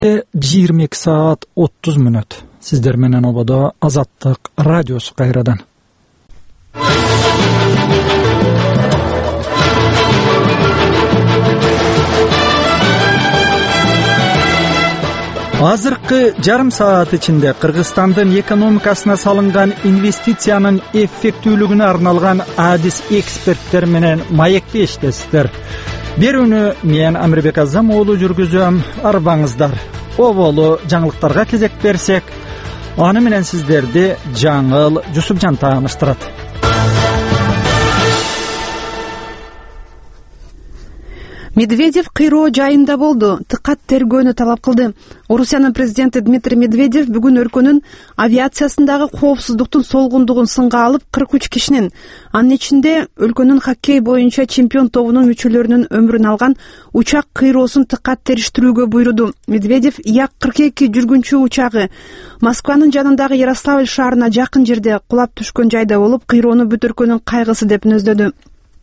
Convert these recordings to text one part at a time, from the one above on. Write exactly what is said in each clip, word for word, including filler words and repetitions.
жыйырма эки саат отуз мүнөт. Сиздер менен ободо Азаттык радиосу кайрадан. Азыркы жарым саат ичинде Кыргызстандын экономикасына салынган инвестициянын эффектүүлүгүнө арналган адис эксперттер менен маектештесиздер. Берүүнү мен Амирбек Азам уулу жүргүзөм. Арбаңыздар. Оболу жаңылыктарга кезек берсек, аны менен сиздерди Жаңыл Жусупжан тааныштырат. Медведев кыйроо жайында болду. Тыкат тергөөнү талап кылды. Орусиянын президенти Дмитрий Медведев бүгүн өлкөнүн авиациясындагы коопсуздуктун солгундугун сынга алып, кырк үч кишинин, анын ичинде өлкөнүн хоккей боюнча чемпион тобунун мүчөлөрүнүн өмүрүн алган учак кыйроосун тыкат териштирүүгө буйруду. Медведев Як кырк эки жүргүнчү учагы Москванын жанындагы Ярославль шаарына жакын жерде кулап түшкөн жайда болуп, кыйроону бүтүркөнүн кайгысы деп мүнөздөдү.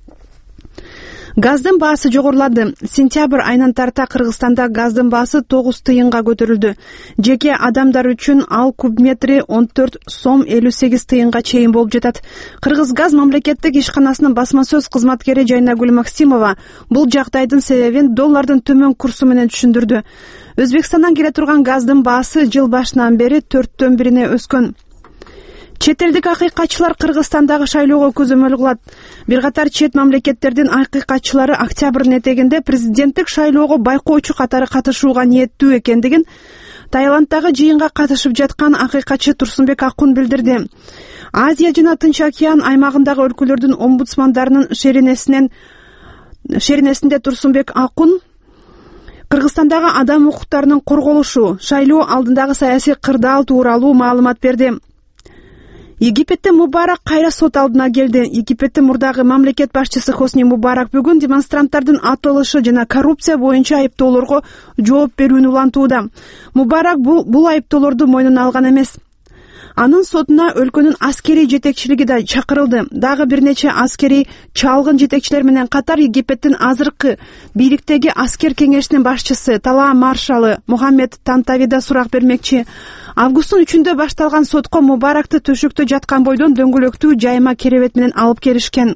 Газдын баасы жогорулады. Сентябрь айынан тарта Кыргызстанда газдын баасы тогуз тыйынга көтөрүлдү. Жеке адамдар үчүн ал куб метри он төрт сом элүү сегиз тыйынга чейин болуп жатат. Кыргызгаз мамлекеттик ишканасынын басма сөз кызматкери Жайнагүл Максимова бул жагдайдын себебин доллардын төмөн курсу менен түшүндүрдү. Өзбекстандан келе турган газдын баасы жыл башынан бери төрттөн бирине өскөн. Чет элдик акыйкатчылар Кыргызстандагы шайлоого көзөмөл кылат. Бир катар чет мамлекеттердин акыйкатчылары октябрдын этегинде президенттик шайлоого байкоочу катары катышууга ниеттүү экендигин Таиланддагы жыйынга катышып жаткан акыйкатчы Турсунбек Акун билдирди. Азия жана Тынч океан аймагындагы өлкөлөрдүн омбудсмандарынын шеренесинен шеренесинде Турсунбек Акун Кыргызстандагы адам укуктарынын корголушу, шайлоо алдындагы саясий кырдаал тууралуу маалымат берди. Египетте Мубарак кайра сот алдына келди. Египеттин мурдагы мамлекет башчысы Хосни Мубарак бүгүн демонстранттардын атылышы жана коррупция боюнча айыптоолорго жооп берүүнү улантууда. Мубарак бул, бул айыптоолорду мойнуна алган эмес. Анын сотуна өлкөнүн аскерий жетекчилиги да чакырылды. Дагы бир нече аскерий чалгын жетекчилер менен катар Египеттин азыркы бийликтеги аскер кеңешинин башчысы Талаа маршалы Мухаммед Тантави да сурак бермекчи. Августтун үчүндө башталган сотко Мубаракты төшөктө жаткан бойдон дөңгөлөктүү жайма керебет менен алып келишкен.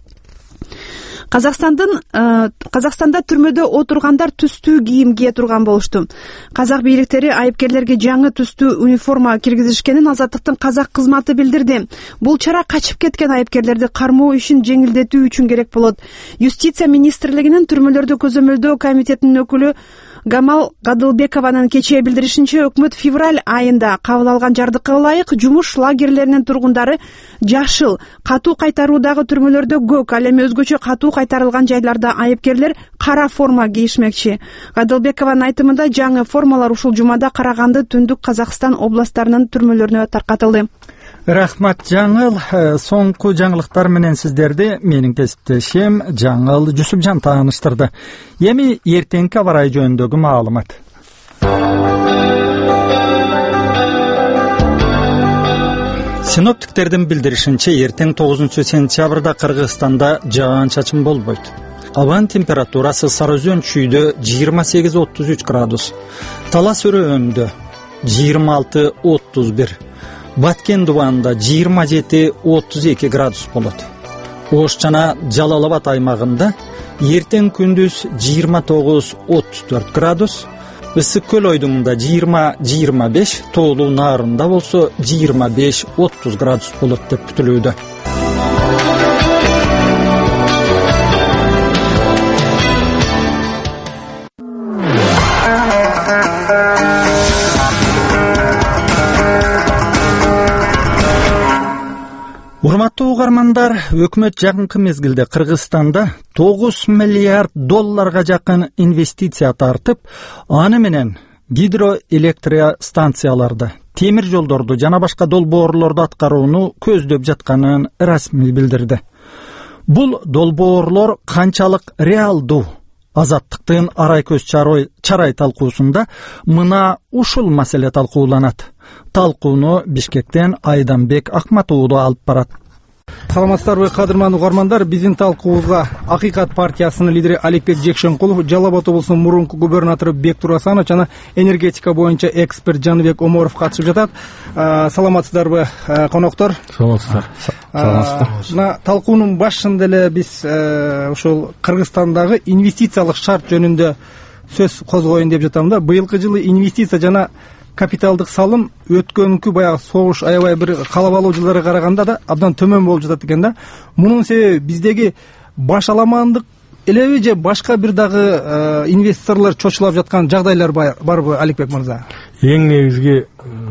Казакстандын Казакстанда түрмөдө отургандар түстүү кийим кие турган болушту. Казак бийликтери айыпкерлерге жаңы түстүү униформа киргизишкенин Азаттыктын казак кызматы билдирди. Бул чара качып кеткен айыпкерлерди кармоо ишин жеңилдетүү үчүн керек болот. Юстиция министрлигинин түрмөлөрдү көзөмөлдөө комитетинин өкүлү Гамал Гадылбекованын кечээ билдиришинче, өкмөт февраль айында кабыл алган жардыкка ылайык жумуш лагерлеринин тургундары жашыл, катуу кайтаруудагы түрмөлөрдө көк, ал эми өзгөчө катуу кайтарылган жайларда айыпкерлер кара форма кийишмекчи. Гадылбекованын айтымында жаңы формалар ушул жумада Караганды, Түндүк Казакстан областтарынын түрмөлөрүнө таркатылды. Рахмат Жаңыл. Соңку жаңылыктар менен сиздерди менин кесиптешим Жаңыл Жусупжан тааныштырды. Эми эртеңки аба ырайы жөнүндөгү маалымат. Синоптиктердин билдиришинче, эртең тогузунчу сентябрда Кыргызстанда жаан-чачын болбойт. Абанын температурасы Сары Өзөн чүйдө жыйырма сегиз отуз үч градус, Талас өрөөнүндө жыйырма алты отуз бир, Баткен дубанында жыйырма жети отуз эки градус болот. Ош жана Жалал Абад аймагында эртең күндүз жыйырма тогуз отуз төрт градус, Ысык көл ойдумунда жыйырма жыйырма беш, Тоолуу Наарында болсо жыйырма беш отуз градус болот деп күтүлүүдө. Урматтуу угармандар, өкмөт жакынкы мезгилде Кыргызстанда тогуз миллиард долларга жакын инвестиция тартып, аны менен гидроэлектростанцияларды, темир жолдорду жана башка долбоорлорду аткарууну көздөп жатканын расмий билдирди. Бул долбоорлор канчалык реалдуу? Азаттыктын арай көз чарай талкуусунда мына ушул маселе талкууланат. Талкууну Бишкектен Айданбек Акматоолу алып барат. Саламатсыздарбы кадырман угармандар, биздин талкуубузга Акыйкат партиясынын лидери Аликбек Жекшенкулов, Жалал Абад облусунун мурунку губернатору Бектур Асанов жана энергетика боюнча эксперт Жаныбек Оморов катышып жатат. Саламатсыздарбы коноктор? Саламатсыздар. Саламатсыздар. Мына талкуунун башында эле биз ушул Кыргызстандагы инвестициялык шарт жөнүндө сөз козгоюн деп жатам да. Быйылкы жылы инвестиция жана капиталдык салым өткөнкү баягы согуш аябай бир калабалуу жылдарга караганда да абдан төмөн болуп жатат экен да. Мунун себеби биздеги башаламандык элеби же башка бир дагы инвесторлор чочулап жаткан жагдайлар барбы, Аликбек мырза? Эң негизги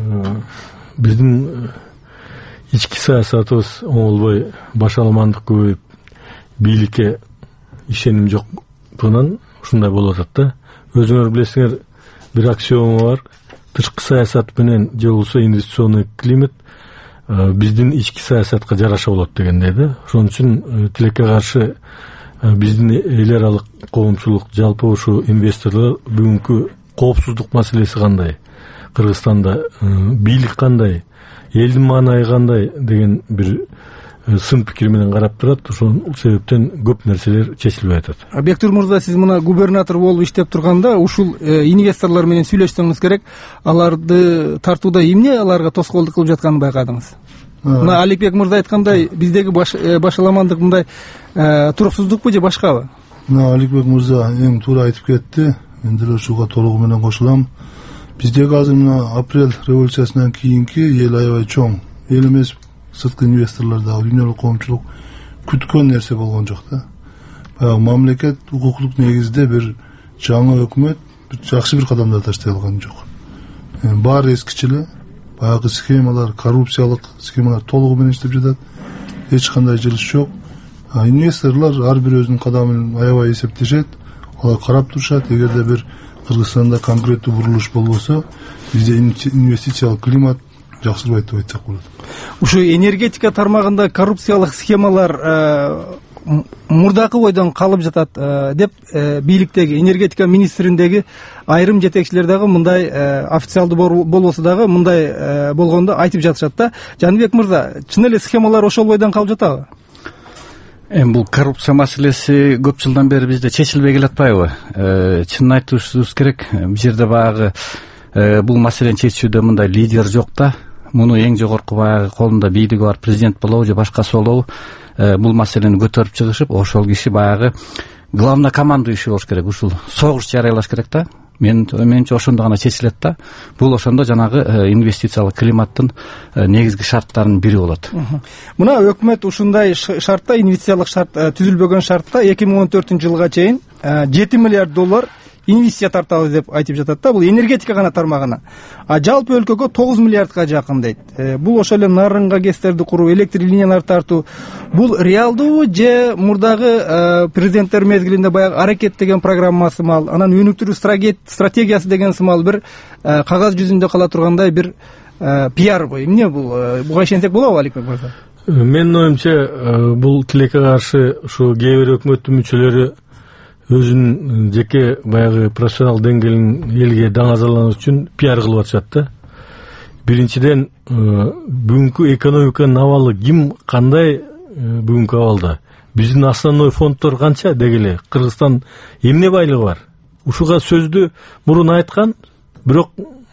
биздин ички саясатыбыз оңолбой, башаламандык көбөйүп, бийликке ишеним жоктугунан ушундай болуп атат да. Өзүңөр билесиңер, бир аксиома бар. Тышкы саясат менен же болбосо инвестиционный климат биздин ички саясатка жараша болот дегендей да. Ошон үчүн тилекке каршы биздин эл аралык коомчулук, жалпы ушу инвесторлор бүгүнкү коопсуздук маселеси кандай, Кыргызстанда бийлик кандай, элдин маанайы кандай деген бир сын пикир менен карап турат. Ошол себептен көп нерселер чечилбей атат. Бектур мырза, сиз мына губернатор болуп иштеп турганда ушул инвесторлор менен сүйлөшсөңүз керек. Аларды тартууда эмне аларга тоскоолдук кылып жатканын байкадыңыз? Мына Аликбек мырза айткандай, биздеги башаламандык мындай туруксуздукпу же башкабы? Мына Аликбек мырза эң туура айтып кетти. Мен деле ушуга толугу менен кошулам. Биздеги азыр мына апрель революциясынан кийинки эл аябай чоң. Эл эмес, сырткы инвесторлор да, дүйнөлүк коомчулук күткөн нерсе болгон жок да. Баягы мамлекет укуктук негизде бир жаңы өкмөт бир жакшы бир кадамдар таштай алган жок. Баары эскичиле, баягы схемалар, коррупциялык схемалар толугу менен иштеп жатат. Эч кандай жылыш жок. Инвесторлор ар бир өзүнүн кадамын аябай эсептешет, алар карап турушат. Эгерде бир Кыргызстанда конкреттүү бурулуш болбосо, бизде инвестициялык климат жакшырбайт деп айтсак болот. Ушу энергетика тармагында коррупциялык схемалар мурдакы бойдон калып жатат деп бийликтеги энергетика министриндеги айрым жетекчилер дагы мындай официалдуу болбосо дагы мындай болгондо айтып жатышат да. Жаныбек мырза, чын эле схемалар ошол бойдон калып жатабы? Эми бул коррупция маселеси көп жылдан бери бизде чечилбей келатпайбы? Чынын айтышыбыз керек. Бул жерде баягы бул маселени чечүүдө мындай лидер жок да. Муну эң жогорку баягы колунда бийлиги бар президент болобу же башкасы болобу, бул маселени көтөрүп чыгышып, ошол киши баягы главнокомандующий болуш керек. Ушул согуш жарыялаш керек да. Мен менимче ошондо гана чечилет да. Бул ошондо жанагы инвестициялык климаттын негизги шарттарынын бири болот. Мына өкмөт ушундай шартта, инвестициялык шарт түзүлбөгөн шартта эки миң он төртүнчү жылга чейин жети миллиард доллар инвестиция тартабыз деп айтып жатат да. Бул энергетика гана тармагына. А жалпы өлкөгө тогуз миллиардка жакын дейт. Бул ошол эле нарынга гэстерди куруу, электр линияларды тартуу. Бул реалдуу же мурдагы президенттер мезгилинде баягы аракет деген программасы мал, анан өнүктүрүү стратегиясы деген сымал бир кагаз жүзүндө кала тургандай бир пиар-бы. Эмне бул? Буга ишенсек болобу, Аликбек мырза? Менин оюмча, бул тилекке каршы ушу кээ бир өкмөттүн мүчөлөрү өзүнүн жеке баягы профессионал деңгээлин элге даңазалануу үчүн пиар кылып атышат да. Биринчиден, бүгүнкү экономиканын абалы ким кандай бүгүнкү абалда? Биздин основной фонддор канча дегеле? Кыргызстан эмне байлыгы бар? Ушуга сөздү мурун айткан, бирок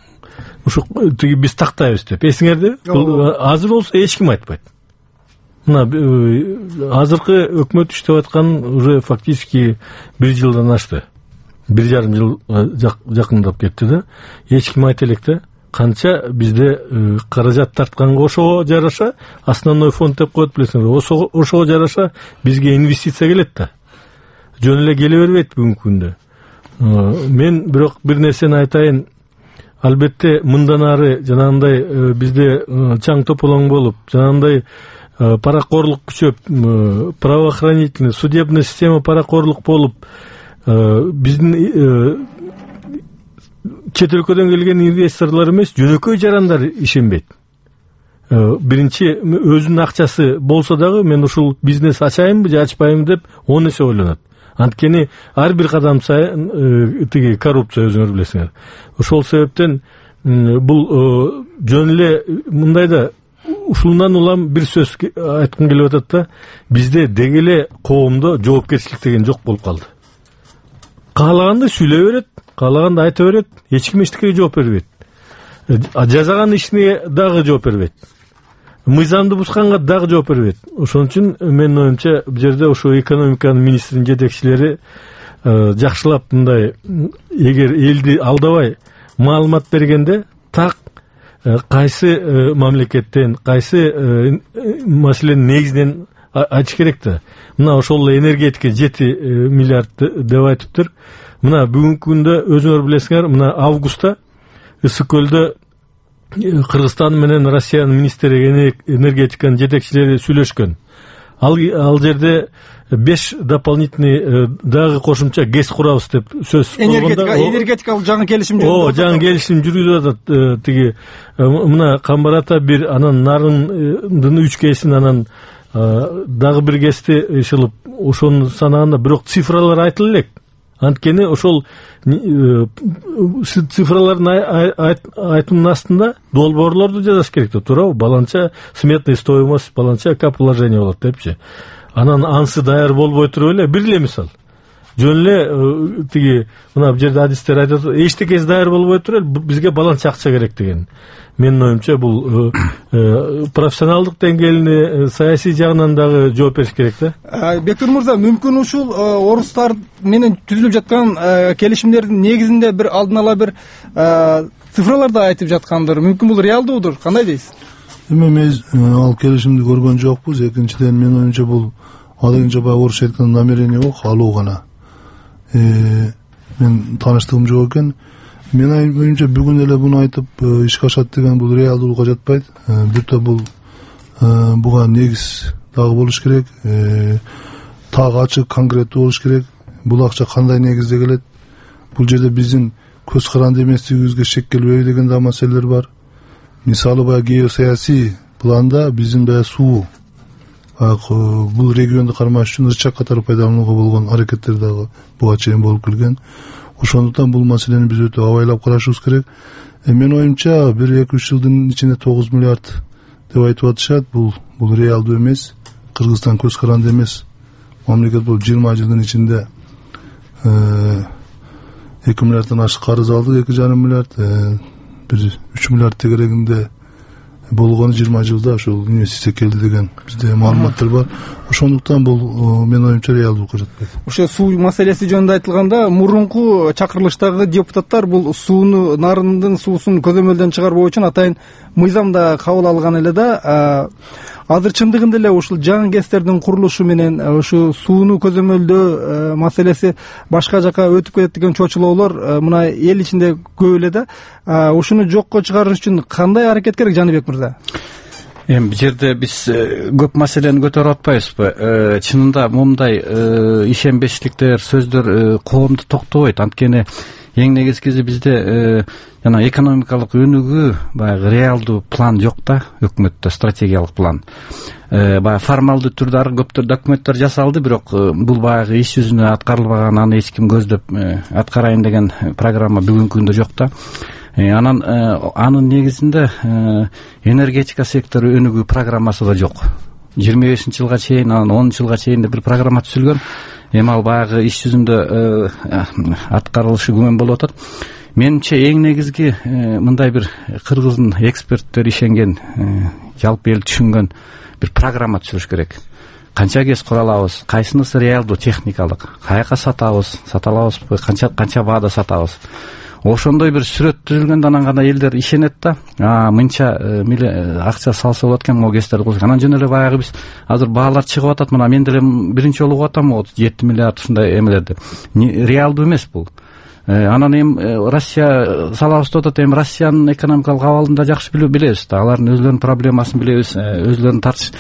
ушу тиги биз тактайбыз деп. Эсиңерде? Азыр болсо эч ким айтпайт. Мына азыркы өкмөт иштеп аткан уже фактически бир жылдан ашты. Бир жарым жыл жакындап кетти да. Эч ким айта элек да. Канча бизде каражат тартканга ошого жараша основной фонд деп коет билесиңер. Ошого жараша бизге инвестиция келет да. Жөн эле келе бербейт бүгүнкү күндө. Мен бирок бир нерсени айтайын. Албетте мындан ары жанагындай бизде чаң тополоң болуп, жанагындай паракорлук күчөп, правоохранительный, судебный система паракорлук болуп, биздин чет өлкөдөн келген инвесторлор эмес, жөнөкөй жарандар ишенбейт. Биринчи өзүнүн акчасы болсо дагы мен ушул бизнес ачайынбы же ачпайынбы деп он эсе ойлонот. Анткени ар бир кадам сайын тиги коррупция өзүңөр билесиңер. Ошол себептен бул жөн эле мындай да ушундан улам бир сөз айткым келип атат да, бизде деги эле коомдо жоопкерчилик деген жок болуп калды. Каалаганды сүйлөй берет, каалаганды айта берет, эч ким эчтекеге жооп бербейт. Жазаган ишине дагы жооп бербейт. Мыйзамды бузганга дагы жооп бербейт. Ошон үчүн менин оюмча бул жерде ошо экономиканын министринин жетекчилери жакшылап мындай, эгер элди алдабай маалымат бергенде так кайсы мамлекеттен, кайсы маселенин негизинен айтыш керек да. Мына ошол энергетика жети миллиард деп айтыптыр. Мына бүгүнкү күндө өзүңөр билесиңер, мына августта Ысык көлдө Кыргызстан менен Россиянын министри энергетиканын жетекчилери сүйлөшкөн. Ал ал жерде беш дополнительный дагы кошумча ГЭС курабыз деп сөз энергетика энергетикалык жаңы келишим жүрүп атат. О, жаңы келишим жүрүп атат. Тиги мына Камбарата бир, анан Нарындын үч ГЭСин, анан дагы бир ГЭСти ишылып, ошону санаганда бирок цифралар айтыла элек. Анткени ошол цифралардын айтымынын астында долбоорлорду жазаш керек да, туурабы? Баланча сметная стоимость, баланча каположение болот депчи. Анан ансы даяр болбой туруп эле бир эле мисал. Жөн эле тиги мына бул жерде адистер айтат, эчтекеси даяр болбой туруп эле бизге баланча акча керек деген. Менин оюмча бул профессионалдык деңгээлине, саясий жагынан дагы жооп бериш керек да. Бектур мырза, мүмкүн ушул орустар менен түзүлүп жаткан келишимдердин негизинде бир алдын ала бир цифраларды айтып жаткандыр. Мүмкүн бул реалдуудур. Кандай дейсиз? Эми мен ал келишимди көргөн жокпуз. Экинчиден менин оюмча бул адайынча баягы орусча айтканда намерение бок, алуу гана. Мен тааныштыгым жок экен. Мен оюмча бүгүн эле буну айтып ишке ашат деген бул реалдуулукка жатпайт. Бүтө бул буга негиз дагы болуш керек. Так ачык, конкреттүү болуш керек. Бул акча кандай негизде келет? Бул жерде биздин көз каранды эместигибизге шек келбейби деген да маселелер бар. Мисалы баягы геосаясий планда биздин баягы суу, бул регионду кармаш үчүн ычак катары пайдаланууга болгон аракеттер дагы буга чейин болуп келген. Ошондуктан бул маселени биз өтө абайлап карашыбыз керек. Менин оюмча бир эки үч жылдын ичинде тогуз миллиард деп айтып атышат. Бул бул реалдуу эмес. Кыргызстан көз каранды эмес. Мамлекет бул жыйырма жылдын ичинде эки миллиарддан ашык карыз алдык, эки жарым миллиард, бир үч миллиард тегерегинде болгону жыйырма жылда ошол инвестиция келди деген бизде маалыматтар бар. Ошондуктан бул менин оюмча реалдуулукка жатпайт. Ошо суу маселеси жөнүндө айтылганда, мурунку чакырылыштагы депутаттар бул сууну, Нарындын суусун көзөмөлдөн чыгарбоо үчүн атайын мыйзамда кабыл алган эле да. Азыр чындыгында эле ушул жаңы ГЭСтердин курулушу менен ушу сууну көзөмөлдөө маселеси башка жака өтүп кетет деген чочулоолор мына эл ичинде көп эле да. Ушуну жокко чыгарыш үчүн кандай аракет керек, Жаныбек мырза? Эми бул жерде биз көп маселени көтөрүп атпайбызбы? Чынында мындай ишенбештиктер, сөздөр коомду токтобойт. Анткени эң негизгиси бизде жана экономикалык өнүгүү баягы реалдуу план жок да, өкмөттө стратегиялык план. Баягы формалдуу түрдө көптөр документтер жасалды, бирок бул баягы иш жүзүнө аткарылбаган, аны эч ким көздөп аткарайын деген программа бүгүнкү күндө жок да. Анан анын негизинде энергетика сектору өнүгүү программасы да жок. жыйырма бешинчи жылга чейин, анан онунчу жылга чейин бир программа түзүлгөн. Эми ал баягы иш жүзүндө аткарылышы күмөн болуп атат. Менимче эң негизги мындай бир кыргыздын эксперттер ишенген, жалпы эл түшүнгөн бир программа түзүлүш керек. Канча ГЭС кура алабыз, кайсынысы реалдуу техникалык, каяка сатабыз, сата алабызбы, канча канча баада сатабыз. Ошондой бир сүрөт түзүлгөндө анан гана элдер ишенет да. А мынча акча салса болот экен могу ГЭСтерди курсак. Анан жөн эле баягы биз азыр баалар чыгып атат. Мына мен деле биринчи жолу угуп атам отуз жети миллиард ушундай эмелерди. Реалдуу эмес бул. Анан эми Россия салабыз деп атат. Эми Россиянын экономикалык абалын да жакшы билебиз да. Алардын өзлөрүнүн проблемасын билебиз, өзлөрүнүн тартыш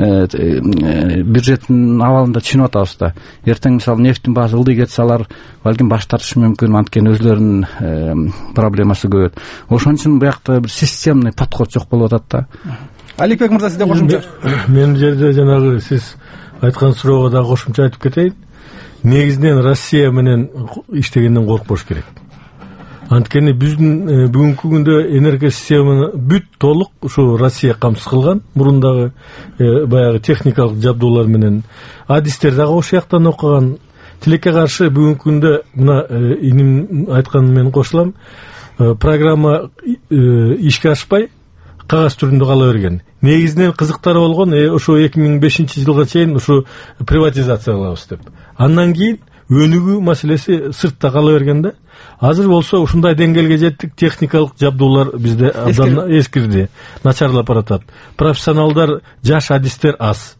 бюджеттин абалын да түшүнүп атабыз да. Эртең мисалы нефттин баасы ылдый кетсе, алар балким баш тартышы мүмкүн, анткени өзлөрүнүн проблемасы көп. Ошон үчүн буякта бир системный подход жок болуп атат да. Аликбек мырза, сизде кошумча? Мен жерде жанагы сиз айткан суроого да кошумча айтып кетейин. Негизинен Россия менен иштегенден коркпош керек. Анткени биздин бүгүнкү күндө энергия системаны бүт толук ушу Россия камсыз кылган. Мурун баягы техникалык жабдуулар менен адистер дагы ошол жактан окуган. Тилекке каршы бүгүнкү күндө мына иним айтканы менен кошулам. Программа ишке ашпай кагаз түрүндө кала берген. Негизинен кызыктары болгон ошо эки миң бешинчи жылга чейин ушу приватизация кылабыз деп. Андан кийин өнүгүү маселеси сыртта кала берген да. Азыр болсо ушундай деңгээлге жеттик, техникалык жабдуулар бизде абдан эскирди, начарлап баратат. Профессионалдар, жаш адистер аз.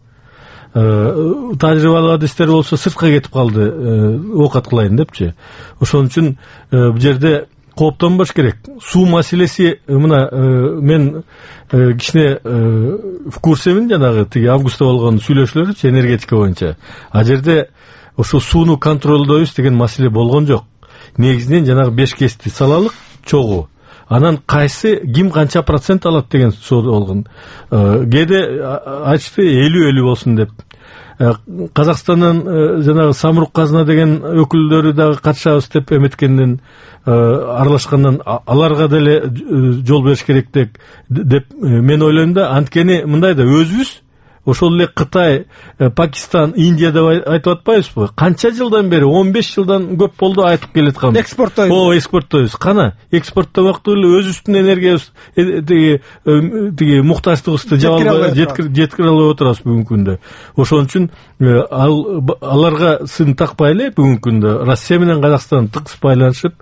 Тажрыйбалуу адистер болсо сыртка кетип калды, оокат кылайын депчи. Ошон үчүн бул жерде кооптонбош керек. Суу маселеси мына мен кичине в курсемин, жанагы тиги августта болгон сүйлөшүүлөрчү энергетика боюнча. А жерде ошо сууну контролдойбуз деген маселе болгон жок. Негизинен жанагы беш кести салалык чогуу. Анан кайсы ким канча процент алат деген суу болгон. Кээде айтышты элүү элүү болсун деп. Казакстандын жанагы самрук казына деген өкүлдөрү дагы катышабыз деп эметкенден аралашкандан аларга деле жол бериш керек деп мен ойлойм да. Анткени мындай да өзүбүз ошол эле Кытай, Пакистан, Индия деп айтып атпайбызбы? Канча жылдан бери, он беш жылдан көп болду айтып келаткан. Экспорттойбуз. О, экспорттойбуз. Кана экспорттомокту эле өзүбүздүн энергиябыз тиги тиги муктаждыгыбызды жеткире албай отурабыз бүгүнкү күндө. Ошон үчүн ал аларга сын такпай эле бүгүнкү күндө Россия менен Казакстан тыгыз байланышып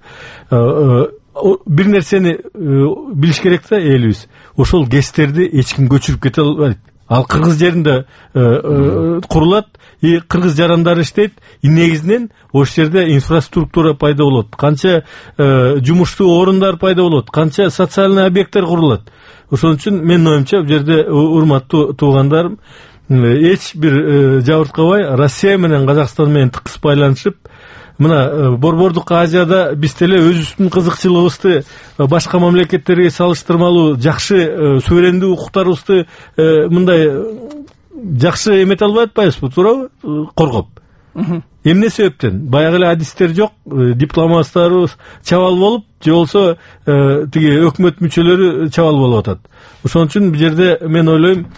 бир нерсени билиш керек да элибиз. Ошол гэстерди эч ким көчүрүп кете албайт. Ал кыргыз жеринде курулат, и кыргыз жарандары иштейт. Негизинен ошол жерде инфраструктура пайда болот, канча жумуштуу орундар пайда болот, канча социальный объекттер курулат. Ошон үчүн менин оюмча бул жерде урматтуу туугандарым, эч бир жабырткабай Россия менен Казакстан менен тыгыз байланышып, мына Борбордук Азияда биз деле өзүбүздүн кызыкчылыгыбызды башка мамлекеттерге салыштырмалуу жакшы суверендүү укуктарыбызды мындай жакшы эмете албай атпайбызбы, туурабы, коргоп. Эмне себептен? Баягы эле адистер жок, дипломаттарыбыз чабал болуп, же болсо тиги өкмөт мүчөлөрү чабал болуп атат. Ошон үчүн бул жерде мен ойлойм,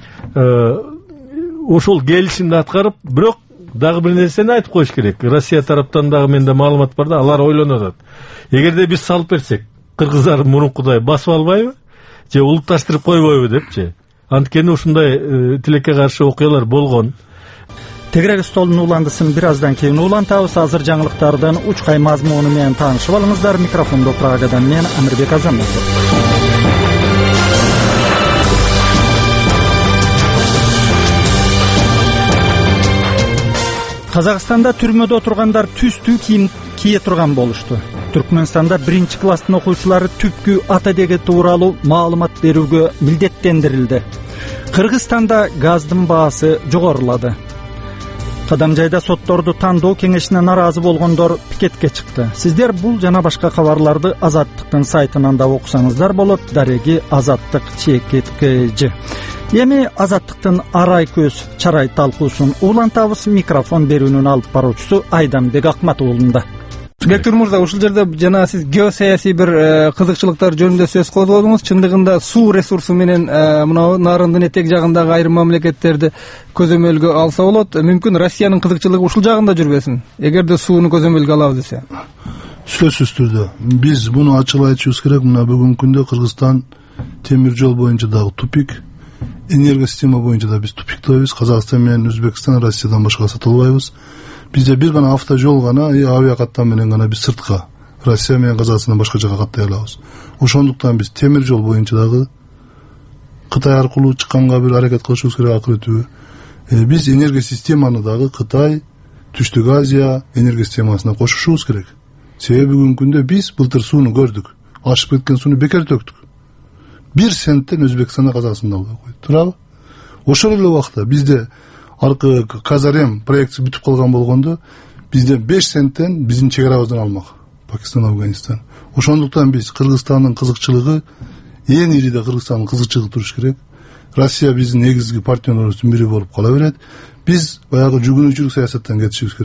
ошол келишимди аткарып, бирок дагы бир нерсени айтып коюш керек. Россия тараптан дагы менде маалымат бар да, алар ойлонуп атат. Эгерде биз салып берсек, кыргыздар мурункудай басып албайбы, же улутташтырып койбойбу депчи. Анткени ушундай тилекке каршы окуялар болгон. Тегерек столдун уландысын бир аздан кийин улантабыз. Азыр жаңылыктардын учкай мазмуну менен таанышып алыңыздар. Микрофондо Прагадан мен Амирбек Азаматов. Казакстанда түрмөдө отургандар түстүү кийим кие турган болушту. Түркмөнстанда биринчи класстын окуучулары түпкү ата деги тууралуу маалымат берүүгө милдеттендирилди. Кыргызстанда газдын баасы жогорулады. Кадамжайда сотторду тандоо кеңешине наразы болгондор пикетке чыкты. Сиздер бул жана башка кабарларды Азаттыктын сайтынан да окусаңыздар болот. Дареги Азаттык чекеткежи. Эми Азаттыктын арай көз чарай талкуусун улантабыз. Микрофон берүүнүн алып баруучусу Айдамбек Акматуулунда. Бектур мырза, ушул жерде жана сиз геосаясий бир кызыкчылыктар жөнүндө сөз козгодуңуз. Чындыгында суу ресурсу менен мына нарындын этек жагындагы айрым мамлекеттерди көзөмөлгө алса болот. Мүмкүн Россиянын кызыкчылыгы ушул жагында жүрбөсүн, эгерде сууну көзөмөлгө алабыз десе. Сөзсүз түрдө биз буну ачык айтышыбыз керек. Мына бүгүнкү күндө Кыргызстан темир жол боюнча дагы тупик, энергия система боюнча да биз тупиктойбуз. Казакстан менен Өзбекстан Россиядан башка сата албайбыз. Бизде бир гана автожол гана, и авиа каттам менен гана биз сыртка Россия менен Казакстандан башка жака каттай алабыз. Ошондуктан биз темир жол боюнча дагы Кытай аркылуу чыкканга бир аракет кылышыбыз керек, акыры түбү. Биз энергия системаны дагы Кытай, Түштүк Азия энергия системасына кошушубуз керек. Себеби бүгүнкү күндө биз былтыр сууну көрдүк. Ашып кеткен сууну бекер төктүк. Бир центтен Өзбекстанда Казакстанда албай койду. Туурабы? Ошол эле убакта бизде аркы Казарем проекти бүтүп калган болгондо бизде беш центтен биздин чек арабыздан алмак. Пакистан, Афганистан. Ошондуктан биз Кыргызстандын кызыкчылыгы эң ириде Кыргызстандын кызыкчылыгы туруш керек. Россия биздин негизги партнерлорубуздун бири болуп кала берет. Биз баягы жүгүнүүчүлүк саясаттан кетишибиз керек.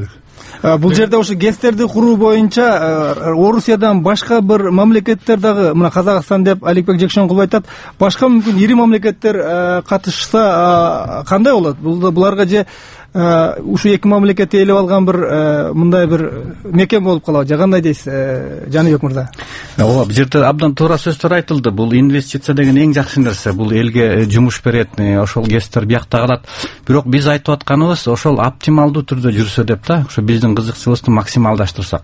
бул жерде ошо гэстерди куруу боюнча Орусиядан башка бир мамлекеттер дагы, мына Казакстан деп Аликбек Жекшенкулов айтат, башка мүмкүн ири мамлекеттер катышса кандай болот? Бул буларга же ушу эки мамлекет ээлеп алган бир мындай бир мекен болуп калабы, же кандай дейсиз, Жаныбек мырза? ооба, бул жерде абдан туура сөздөр айтылды. Бул инвестиция деген эң жакшы нерсе. Бул элге жумуш берет, ошол гэстер биякта калат. Бирок биз айтып атканыбыз ошол оптималдуу түрдө жүрсө деп да, ошо биздин кызыкчылыгыбызды максималдаштырсак.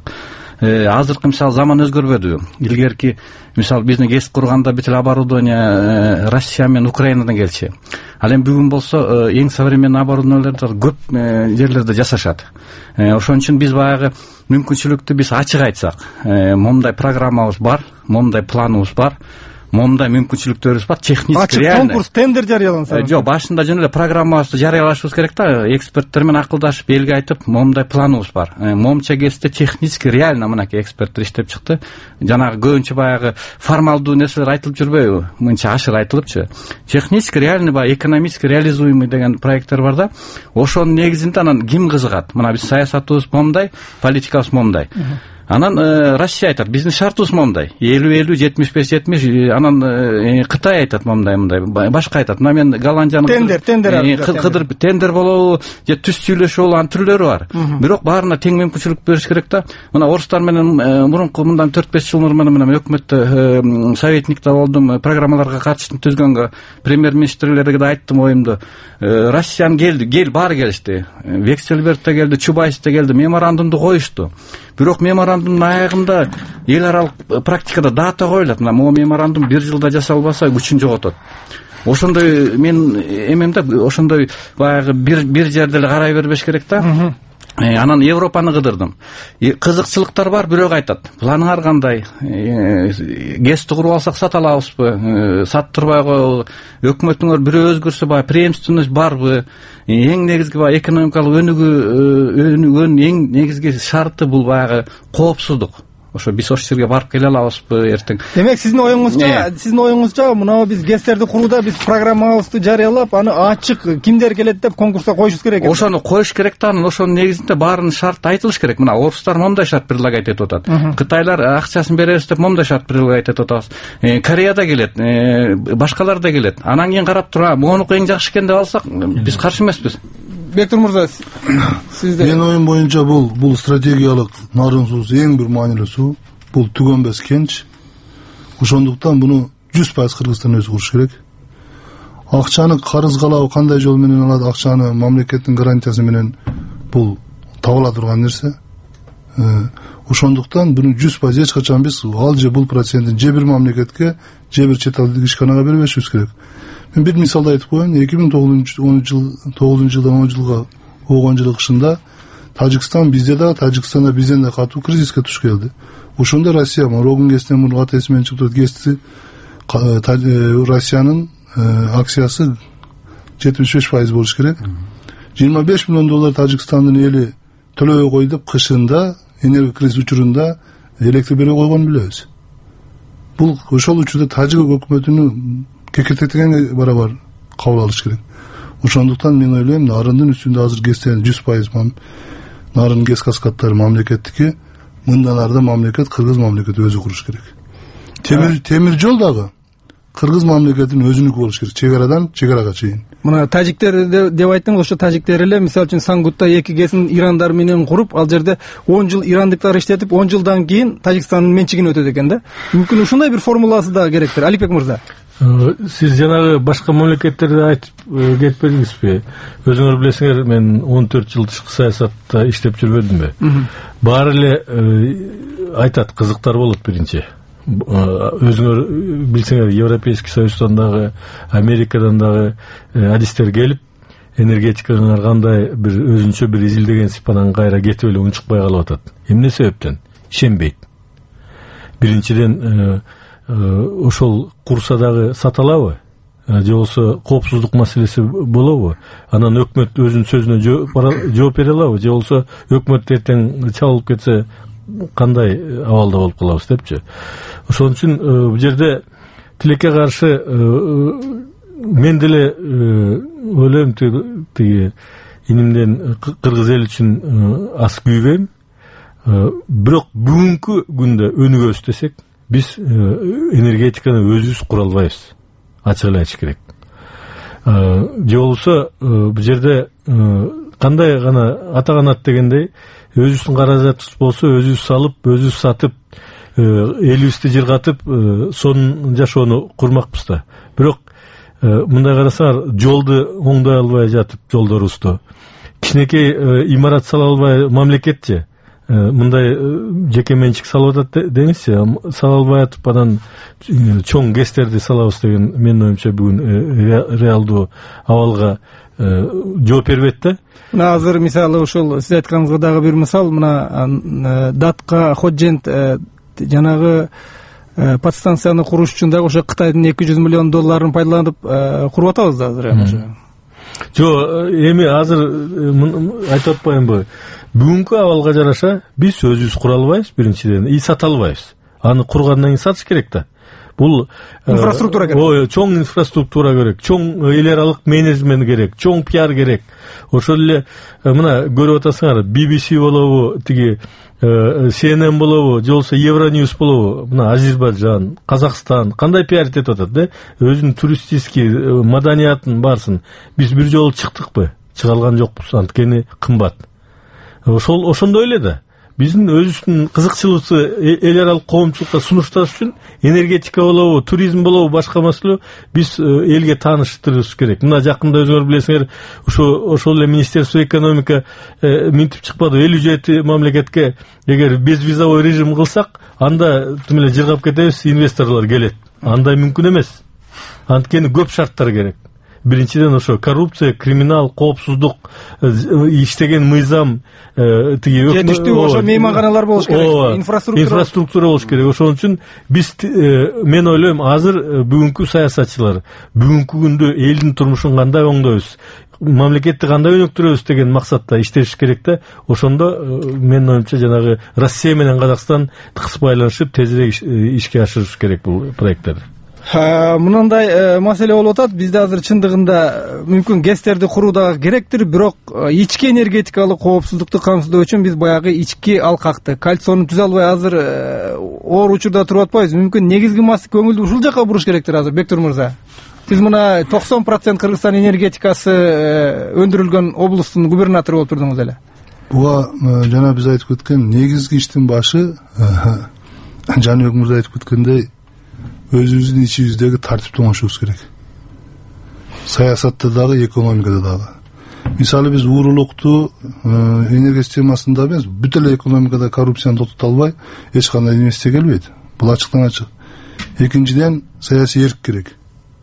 Азыркы мисалы заман өзгөрбөдүбү? Илгерки мисалы биздин гэс курганда бүт оборудование Россия менен Украинадан келчү. Ал эми бүгүн болсо эң современный оборудованиелер көп жерлерде жасашат. Ошон үчүн биз баягы мүмкүнчүлүктү биз ачык айтсак, момундай программабыз бар, момундай планыбыз бар, момундай мүмкүнчүлүктөрүбүз бар, технически реально. Ачык конкурс, тендер жарыяланса. Жок, башында жөн эле программабызды жарыялашыбыз керек да, эксперттер менен акылдашып, элге айтып, момундай планыбыз бар. Момунча кезде технически реально мынакей эксперттер иштеп чыкты. Жанагы көбүнчө баягы формалдуу нерселер айтылып жүрбөйбү? Мынча ашыр айтылыпчы. Технически реально баягы экономически реализуемый деген проекттер бар да. Ошонун негизинде анан ким кызыгат? Мына биз саясатыбыз момундай, политикабыз момундай. Анан Россия айтат, биздин шартыбыз момундай, элүү элүү, жетимиш беш жетимиш, анан Кытай айтат момундай, мындай, башка айтат. Мына мен Голландиянын тендер, тендер кыдырып тендер болобу, же түз сүйлөшүү болобу, анын түрлөрү бар. Бирок баарына тең мүмкүнчүлүк бериш керек да. Мына орустар менен мурунку мындан төрт беш жыл мурун менен өкмөттө советникте болдум, программаларга катыштым, түзгөнгө, премьер-министрлерге да айттым оюмду. Россиян келди, кел, баары келишти. Вексельберг да келди, Чубайс да келди, меморандумду коюшту. Бирок меморандумдун аягында эл аралык практикада дата коюлат. Мына могу меморандум бир жылда жасалбаса күчүн жоготот. Ошондой мен эмем да, ошондой баягы бир бир жерде эле карай бербеш керек да. Анан Европаны кыдырдым. Кызыкчылыктар бар, бирок айтат, планыңар кандай? Гэсти куруп алсак сата алабызбы? Саттырбай коелу. Өкмөтүңөр бирөө өзгөрсө баягы преемственность барбы? Эң негизги баягы экономикалык өнүгүү өнүгөн эң негизги шарты бул баягы коопсуздук. Ошо биз ошол жерге барып келе алабызбы эртең? Демек сиздин оюңузча, сиздин оюңузча мына биз гэстерди курууда биз программабызды жарыялап, аны ачык кимдер келет деп конкурска коюшубуз керек. Ошону коюш керек да, анан ошонун негизинде баарынын шарты айтылыш керек. Мына орустар момундай шарт предлагать этип атат. Кытайлар акчасын беребиз деп момундай шарт предлагать этип атабыз. Корея да келет, башкалар да келет. Анан кийин карап туруп, монуку эң жакшы экен деп алсак, биз каршы эмеспиз. Бектур мырза, сизде? Мен оюм боюнча бул бул стратегиялык нарын суусу эң бир маанилүү суу. Бул түгөнбөс кенч. Ошондуктан буну жүз пайыз Кыргызстан өзү куруш керек. Акчаны карыз калабы кандай жол менен алат, акчаны мамлекеттин гарантиясы менен бул табыла турган нерсе. Ошондуктан буну жүз пайыз эч качан биз ал же бул процентин же бир мамлекетке, же бир чет элдик ишканага бербешибиз керек. Мен бир мисалды айтып коеюн. эки миң тогузунчу жылдан он жылга болгон жылы кышында Тажикстан бизде да, Тажикстанда бизден да катуу кризиске туш келди. Ошондо Россия Рогун гэстен мурун аты эсимен чыгып турат, гэсти Россиянын акциясы жетимиш беш пайыз болуш керек. жыйырма беш миллион доллар Тажикстандын эли төлөбөй койду, кышында энергия кризис учурунда электр бербей койгонун билебиз. Бул ошол учурда Тажик өкмөтүнүн кекиртектегенге барабар кабыл алыш керек. Ошондуктан мен ойлойм, нарындын үстүндө азыр гэстен жүз пайыз нарын гэс каскадтары мамлекеттики, мындан арда мамлекет Кыргыз мамлекети өзү куруш керек. Темир темир жол дагы Кыргыз мамлекетинин өзүнүкү болуш керек, чек арадан чек арага чейин. Мына тажиктер деп айттыңыз, ошо тажиктер эле мисалы үчүн Сангутта эки гэсин ирандар менен куруп, ал жерде он жыл ирандыктар иштетип, он жылдан кийин Тажикстандын менчигине өтөт экен да. Мүмкүн ушундай бир формуласы да керектир. Аликбек мырза. Сиз жанагы башка мамлекеттерди айтып кетпедиңизби? Өзүңөр билесиңер, мен он төрт жыл тышкы саясатта иштеп жүрбөдүмбү? Баары эле айтат, кызыктар болот биринчи. Өзүңөр билсеңер, Европейский Союздан дагы, Америкадан дагы адистер келип, энергетикаңар кандай бир өзүнчө бир изилдеген сыпанан кайра кетип эле унчукпай калып атат. Эмне себептен? Ишенбейт. Биринчиден ошол курса дагы саталабы, же болбосо коопсуздук маселеси болобу, анан өкмөт өзүнүн сөзүнө жооп бере алабы, же болбосо өкмөт эртең чабылып кетсе кандай абалда болуп калабыз депчи. Ошон үчүн бул жерде тилекке каршы мен деле ойлойм, тиги инимден кыргыз эли үчүн аз күйбөйм. Бирок бүгүнкү күндө өнүгөбүз десек, биз энергетиканы өзүбүз кура албайбыз. Ачык эле айтыш керек. Же болбосо бул жерде кандай гана ата канат дегендей, өзүбүздүн каражатыбыз болсо өзүбүз салып, өзүбүз сатып, элибизди жыргатып, сонун жашоону курмакпыз да. Бирок мындай карасаңар, жолду оңдой албай жатып, жолдорубузду кичинекей имарат сала албай мамлекет же мындай жеке менчик салып атат деңизчи, сала албай атып анан чоң гэстерди салабыз деген менин оюмча бүгүн реалдуу абалга жооп бербейт да. Мына азыр мисалы ушул сиз айтканыңызга дагы бир мисал, мына Датка Ходжент жанагы подстанцияны куруш үчүн дагы ошо Кытайдын эки жүз миллион долларын пайдаланып куруп атабыз да азыр эми ошо. Жо, эми азыр айтып атпаймынбы? Бүгүнкү абалга жараша биз өзүбүз кура албайбыз, биринчиден, и сата албайбыз. Аны кургандан кийин сатыш керек да. Бул инфраструктура керек. Ой, чоң инфраструктура керек, чоң эл аралык менеджмент керек, чоң пиар керек. Ошол эле мына көрүп атасыңар, би би си болобу, тиги си эн эн болобу, же болбосо Евроньюз болобу, мына Азербайжан, Казакстан кандай пиарить этип атат да? Өзүнүн туристический маданиятын барсын. Биз бир жолу чыктыкпы? Чыга алган жокпуз, анткени кымбат. Ошол ошондой эле да. Биздин өзүбүздүн кызыкчылыгыбызды эл аралык коомчулукка сунушташ үчүн энергетика болобу, туризм болобу, башка маселе биз элге тааныштырышыбыз керек. Мына жакында өзүңөр билесиңер, ошо ошол эле Министерство экономика минтип чыкпады, элүү жети мамлекетке эгер безвизовой режим кылсак, анда тим эле жыргап кетебиз, инвесторлор келет. Андай мүмкүн эмес. Анткени көп шарттар керек. Биринчиден ошо коррупция, криминал, коопсуздук, иштеген мыйзам, тиги жетиштүү ошо мейманканалар болуш керек, инфраструктура инфраструктура болуш керек. Ошон үчүн биз мен ойлойм, азыр бүгүнкү саясатчылар бүгүнкү күндө элдин турмушун кандай оңдойбуз, мамлекетти кандай өнүктүрөбүз деген максатта иштеш керек да. Ошондо менин оюмча жанагы Россия менен Казакстан тыкыз байланышып тезирээк ишке ашырыш керек бул проекттерди. Мындай маселе болуп атат. Бизде азыр чындыгында мүмкүн гэстерди куруу дагы керектир, бирок ички энергетикалык коопсуздукту камсыздоо үчүн биз баягы ички алкакты, кальцияны түзө албай азыр оор учурда туруп атпайбыз. Мүмкүн негизги масса көңүлдү ушул жака буруш керектир азыр, Бектур мырза. Сиз мына токсон процент Кыргызстан энергетикасы өндүрүлгөн облустун губернатору болуп турдуңуз эле. Буга жана биз айтып кеткен негизги иштин башы, Жаныбек мырза айтып кеткендей, өзүбүздүн ичибиздеги тартипти оңошубуз керек. Саясатта дагы, экономикада дагы. Мисалы биз уурулукту энергия системасында эмес, бүт эле экономикада коррупцияны токтото албай, эч кандай инвестиция келбейт. Бул ачыктан ачык. Экинчиден, саясий эрк керек.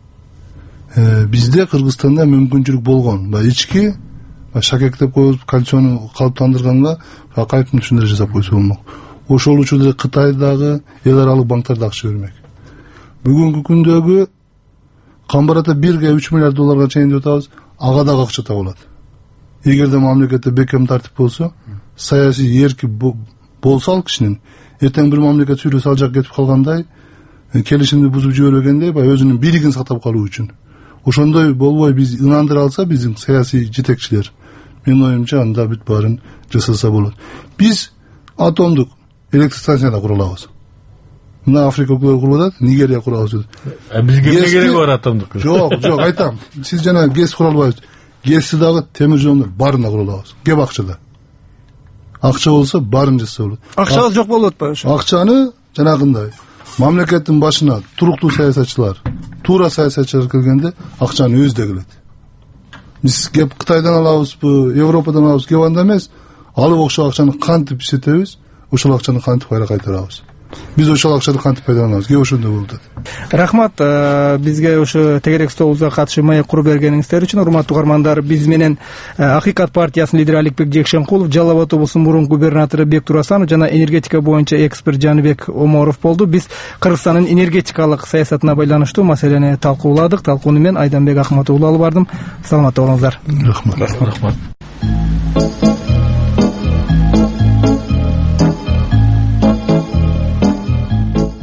Бизде Кыргызстанда мүмкүнчүлүк болгон, баягы ички шакектеп коюп, кальцияны калыптандырганга кайрымдуу түшүндүрүү жасап койсо болмок. Ошол учурда Кытайдагы эл аралык банктар акча бермек. Бүгүнкү күндөгү камбарата бирге үч миллиард долларга чейин деп атабыз, ага дагы акча табылат. Эгерде мамлекетте бекем тартип болсо, саясий эрки болсо ал кишинин, эртең бир мамлекет сүйлөсө ал жак кетип калгандай, келишимди бузуп жибербегендей, баягы өзүнүн бийлигин сактап калуу үчүн. Ошондой болбой биз ынандыра алса биздин саясий жетекчилер, менин оюмча анда бүт баарын жасаса болот. Биз атомдук электростанция да кура алабыз. Мына Африка өлкөлөрү куруп атат, Нигерия курабыз. Бизге эмне кереги бар атомдук? Жок, жок, айтам. Сиз жана гэс кура албайсыз. Гэсти дагы темир жолдор баарына кура алабыз. Кеп акчада. Акча болсо баарын жасаса болот. Акчабыз жок болуп атпайбы ошо? Акчаны жанагындай мамлекеттин башына туруктуу саясатчылар, туура саясатчылар келгенде акчаны өзү келет. Биз кеп Кытайдан алабызбы, Европадан алабыз, кеп анда эмес, алып ошол акчаны кантип иштетебиз, ошол акчаны кантип кайра кайтарабыз. Биз ошол акчаны кантип пайдаланабыз, кеп ошондой болуп атат. Рахмат, бизге ошо тегерек столубузга катышып маек куруп бергениңиздер үчүн. Урматтуу угармандар, биз менен Акыйкат партиясынын лидери Аликбек Жекшенкулов, Жалал Абад облусунун мурунку губернатору Бектур Асанов жана энергетика боюнча эксперт Жаныбек Оморов болду. Биз Кыргызстандын энергетикалык саясатына байланыштуу маселени талкууладык. Талкууну мен Айданбек Акматов уулу алып бардым. Саламатта болуңуздар. Рахмат. Рахмат.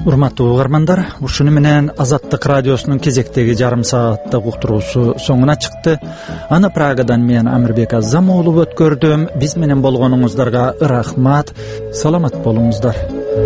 урматтуу угармандар, ушуну менен Азаттык радиосунун кезектеги жарым сааттык уктуруусу соңуна чыкты. Аны Прагадан мен Амирбек Азамуулов өткөрдүм. Биз менен болгонуңуздарга рахмат. Саламат болуңуздар.